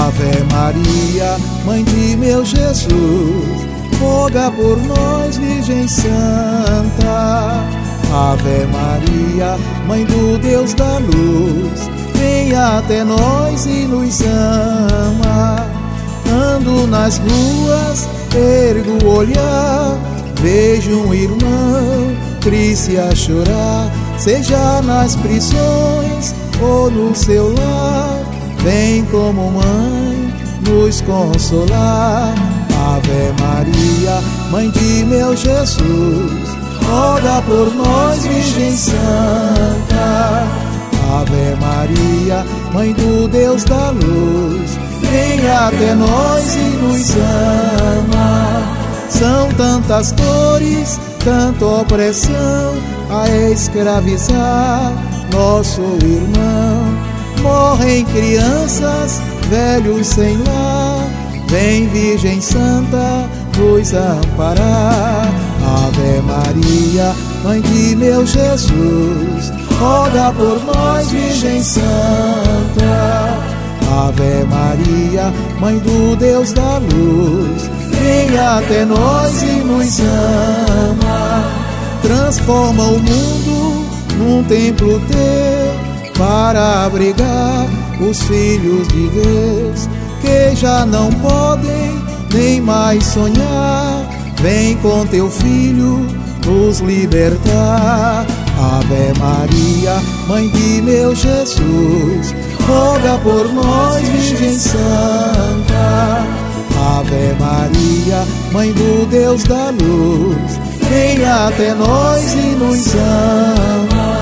Ave Maria, Mãe de meu Jesus, roga por nós, Virgem Santa. Ave Maria, Mãe do Deus da luz, venha até nós e nos ama. Ando nas ruas, ergo o olhar, vejo um irmão triste a chorar, seja nas prisões ou no seu lar, vem como mãe nos consolar. Ave Maria, Mãe de meu Jesus, roga por nós, Virgem Santa. Ave Maria, Mãe do Deus da luz, venha até nós e nos ama. São tantas dores, tanta opressão a escravizar nosso irmão. Morrem crianças, velhos sem lar, vem Virgem Santa nos amparar. Ave Maria, Mãe de meu Jesus, roga por nós, Virgem Santa. Ave Maria, Mãe do Deus da luz, venha até nós e nos ama. Transforma o mundo num templo teu, para abrigar os filhos de Deus, que já não podem nem mais sonhar. Vem com teu filho nos libertar. Ave Maria, Mãe de meu Jesus, roga por nós, Virgem Santa. Ave Maria, Mãe do Deus da luz, venha até nós e nos ama.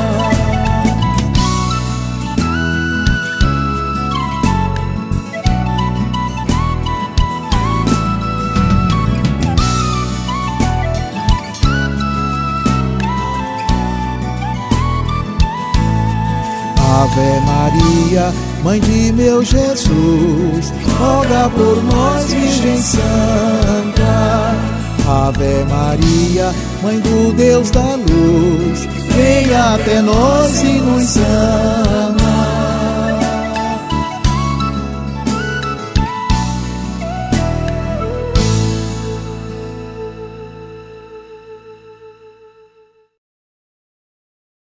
Ave Maria, Mãe de meu Jesus, roga por nós, Virgem Santa. Ave Maria, Mãe do Deus da luz, venha até nós e nos ama.